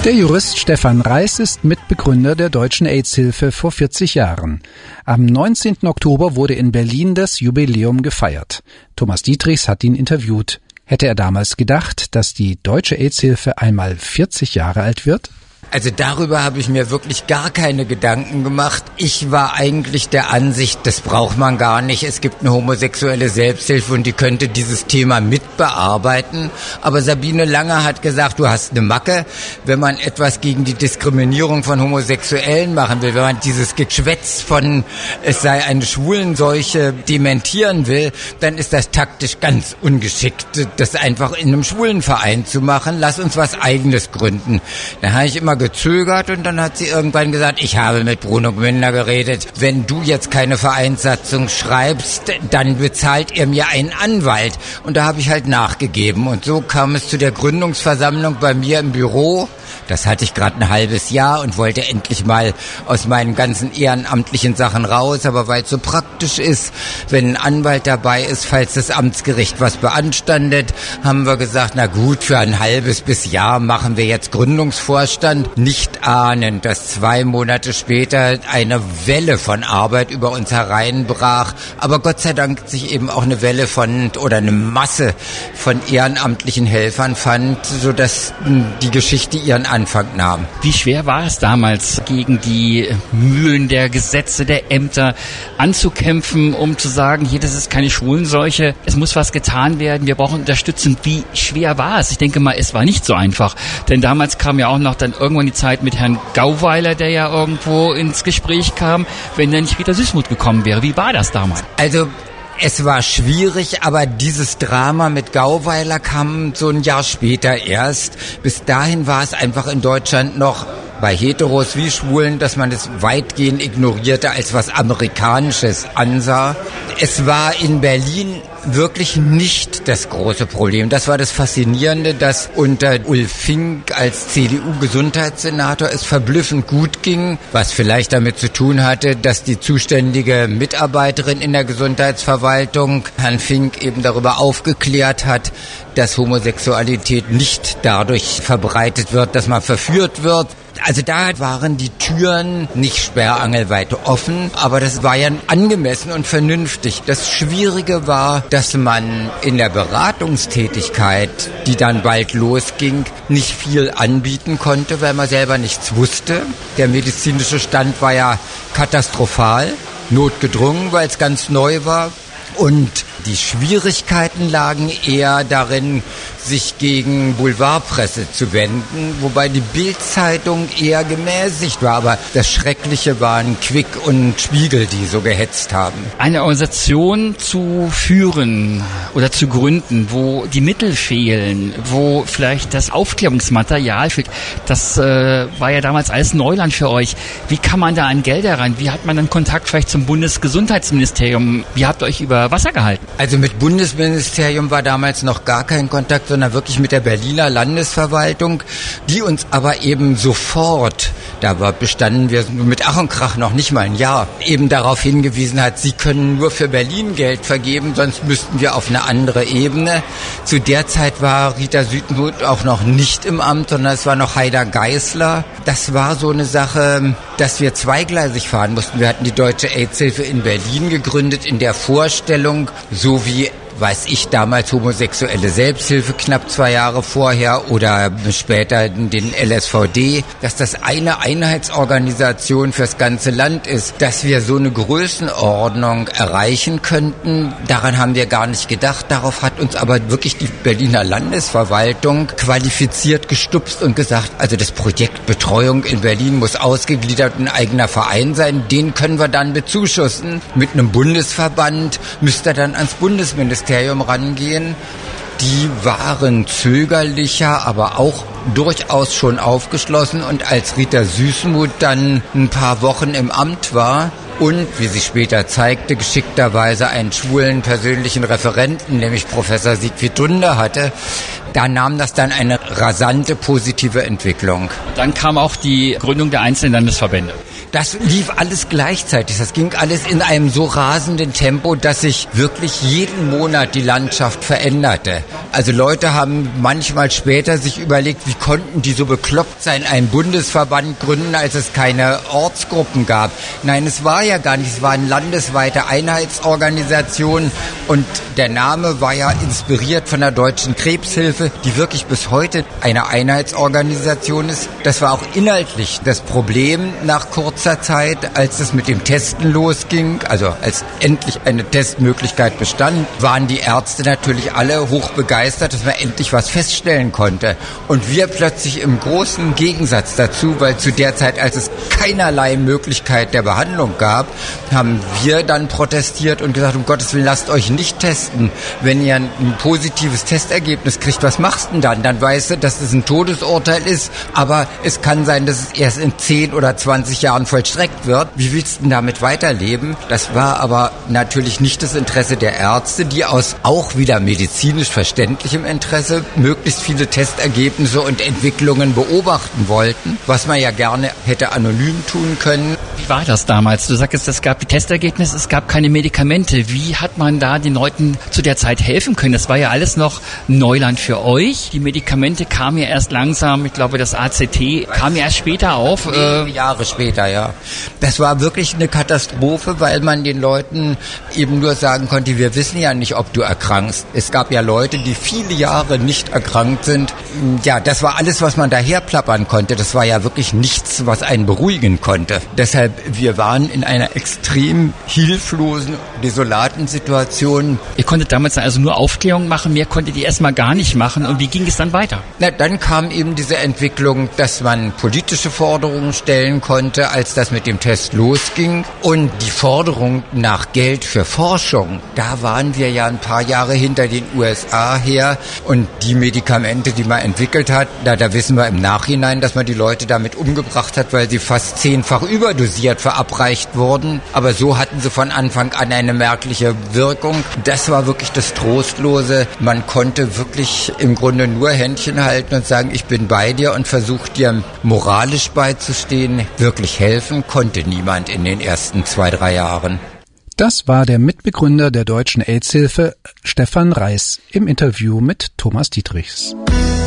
Der Jurist Stefan Reis ist Mitbegründer der Deutschen AIDS-Hilfe vor 40 Jahren. Am 19. Oktober wurde in Berlin das Jubiläum gefeiert. Thomas Dietrichs hat ihn interviewt. Hätte er damals gedacht, dass die Deutsche AIDS-Hilfe einmal 40 Jahre alt wird? Also darüber habe ich mir wirklich gar keine Gedanken gemacht. Ich war eigentlich der Ansicht, das braucht man gar nicht. Es gibt eine homosexuelle Selbsthilfe und die könnte dieses Thema mitbearbeiten. Aber Sabine Lange hat gesagt, du hast eine Macke. Wenn man etwas gegen die Diskriminierung von Homosexuellen machen will, wenn man dieses Geschwätz von es sei eine Schwulenseuche dementieren will, dann ist das taktisch ganz ungeschickt, das einfach in einem Schwulenverein zu machen. Lass uns was Eigenes gründen. Da habe ich immer gezögert und dann hat sie irgendwann gesagt, ich habe mit Bruno Gmünder geredet. Wenn du jetzt keine Vereinssatzung schreibst, dann bezahlt er mir einen Anwalt. Und da habe ich halt nachgegeben. Und so kam es zu der Gründungsversammlung bei mir im Büro. Das hatte ich gerade ein halbes Jahr und wollte endlich mal aus meinen ganzen ehrenamtlichen Sachen raus. Aber weil es so praktisch ist, wenn ein Anwalt dabei ist, falls das Amtsgericht was beanstandet, haben wir gesagt, na gut, für ein halbes bis Jahr machen wir jetzt Gründungsvorstand. Nicht ahnend, dass 2 Monate später eine Welle von Arbeit über uns hereinbrach. Aber Gott sei Dank sich eben auch eine Welle oder eine Masse von ehrenamtlichen Helfern fand, sodass die Geschichte ihren Anfang nahm. Wie schwer war es damals, gegen die Mühlen der Gesetze, der Ämter anzukämpfen, um zu sagen, hier, das ist keine Schwulenseuche, es muss was getan werden, wir brauchen Unterstützung. Wie schwer war es? Ich denke mal, es war nicht so einfach. Denn damals kam ja auch noch dann irgendwann die Zeit mit Herrn Gauweiler, der ja irgendwo ins Gespräch kam, wenn dann nicht Rita Süssmuth gekommen wäre. Wie war das damals? Also es war schwierig, aber dieses Drama mit Gauweiler kam so ein Jahr später erst. Bis dahin war es einfach in Deutschland noch bei Heteros wie Schwulen, dass man es weitgehend ignorierte, als was Amerikanisches ansah. Es war in Berlin wirklich nicht das große Problem. Das war das Faszinierende, dass unter Ulf Fink als CDU-Gesundheitssenator es verblüffend gut ging, was vielleicht damit zu tun hatte, dass die zuständige Mitarbeiterin in der Gesundheitsverwaltung Herrn Fink eben darüber aufgeklärt hat, dass Homosexualität nicht dadurch verbreitet wird, dass man verführt wird. Also da waren die Türen nicht sperrangelweit offen, aber das war ja angemessen und vernünftig. Das Schwierige war, dass man in der Beratungstätigkeit, die dann bald losging, nicht viel anbieten konnte, weil man selber nichts wusste. Der medizinische Stand war ja katastrophal, notgedrungen, weil es ganz neu war. Und die Schwierigkeiten lagen eher darin, sich gegen Boulevardpresse zu wenden, wobei die Bild-Zeitung eher gemäßigt war. Aber das Schreckliche waren Quick und Spiegel, die so gehetzt haben. Eine Organisation zu führen oder zu gründen, wo die Mittel fehlen, wo vielleicht das Aufklärungsmaterial fehlt, das war ja damals alles Neuland für euch. Wie kann man da an Gelder ran? Wie hat man dann Kontakt vielleicht zum Bundesgesundheitsministerium? Wie habt ihr euch über Wasser gehalten? Also mit Bundesministerium war damals noch gar kein Kontakt, sondern wirklich mit der Berliner Landesverwaltung, die uns aber eben sofort, bestanden wir mit Ach und Krach noch nicht mal ein Jahr, eben darauf hingewiesen hat, sie können nur für Berlin Geld vergeben, sonst müssten wir auf eine andere Ebene. Zu der Zeit war Rita Süssmuth auch noch nicht im Amt, sondern es war noch Heider Geisler. Das war so eine Sache, dass wir zweigleisig fahren mussten. Wir hatten die Deutsche AIDS-Hilfe in Berlin gegründet, in der Vorstellung, so wie weiß ich, damals homosexuelle Selbsthilfe knapp 2 Jahre vorher oder später den LSVD, dass das eine Einheitsorganisation fürs ganze Land ist, dass wir so eine Größenordnung erreichen könnten. Daran haben wir gar nicht gedacht. Darauf hat uns aber wirklich die Berliner Landesverwaltung qualifiziert gestupst und gesagt, also das Projekt Betreuung in Berlin muss ausgegliedert ein eigener Verein sein. Den können wir dann bezuschussen. Mit einem Bundesverband müsste er dann ans Bundesministerium rangehen. Die waren zögerlicher, aber auch durchaus schon aufgeschlossen. Und als Rita Süssmuth dann ein paar Wochen im Amt war und, wie sich später zeigte, geschickterweise einen schwulen persönlichen Referenten, nämlich Professor Siegfried Dunder hatte, da nahm das dann eine rasante positive Entwicklung. Dann kam auch die Gründung der einzelnen Landesverbände. Das lief alles gleichzeitig. Das ging alles in einem so rasenden Tempo, dass sich wirklich jeden Monat die Landschaft veränderte. Also Leute haben manchmal später sich überlegt, wie konnten die so bekloppt sein, einen Bundesverband gründen, als es keine Ortsgruppen gab. Nein, es war ja gar nicht. Es war eine landesweite Einheitsorganisation und der Name war ja inspiriert von der Deutschen Krebshilfe, die wirklich bis heute eine Einheitsorganisation ist. Das war auch inhaltlich das Problem nach kurzer Zeit, als es mit dem Testen losging, also als endlich eine Testmöglichkeit bestand, waren die Ärzte natürlich alle hochbegeistert, dass man endlich was feststellen konnte. Und wir plötzlich im großen Gegensatz dazu, weil zu der Zeit, als es keinerlei Möglichkeit der Behandlung gab, haben wir dann protestiert und gesagt, um Gottes Willen, lasst euch nicht testen. Wenn ihr ein positives Testergebnis kriegt, was machst du denn dann? Dann weißt du, dass es ein Todesurteil ist, aber es kann sein, dass es erst in 10 oder 20 Jahren vollstreckt wird. Wie willst du denn damit weiterleben? Das war aber natürlich nicht das Interesse der Ärzte, die aus auch wieder medizinisch verständlichem Interesse möglichst viele Testergebnisse und Entwicklungen beobachten wollten, was man ja gerne hätte anonym tun können. Wie war das damals? Du sagst, es gab die Testergebnisse, es gab keine Medikamente. Wie hat man da den Leuten zu der Zeit helfen können? Das war ja alles noch Neuland für euch. Die Medikamente kamen ja erst langsam, ich glaube das ACT kam ja erst später auf. Jahre später, ja. Das war wirklich eine Katastrophe, weil man den Leuten eben nur sagen konnte, wir wissen ja nicht, ob du erkrankst. Es gab ja Leute, die viele Jahre nicht erkrankt sind. Ja, das war alles, was man daher plappern konnte. Das war ja wirklich nichts, was einen beruhigen konnte. Deshalb, wir waren in einer extrem hilflosen, desolaten Situation. Ihr konntet damals also nur Aufklärung machen, mehr konntet ihr erstmal gar nicht machen. Und wie ging es dann weiter? Na, dann kam eben diese Entwicklung, dass man politische Forderungen stellen konnte, als das mit dem Test losging. Und die Forderung nach Geld für Forschung, da waren wir ja ein paar Jahre hinter den USA her. Und die Medikamente, die man entwickelt hat, da wissen wir im Nachhinein, dass man die Leute damit umgebracht hat, weil sie fast 10-fach überdosiert verabreicht wurden. Aber so hatten sie von Anfang an eine merkliche Wirkung. Das war wirklich das Trostlose. Man konnte wirklich im Grunde nur Händchen halten und sagen, ich bin bei dir und versuche dir moralisch beizustehen. Wirklich helfen konnte niemand in den ersten 2-3 Jahren. Das war der Mitbegründer der Deutschen AIDS-Hilfe, Stefan Reiß, im Interview mit Thomas Dietrichs.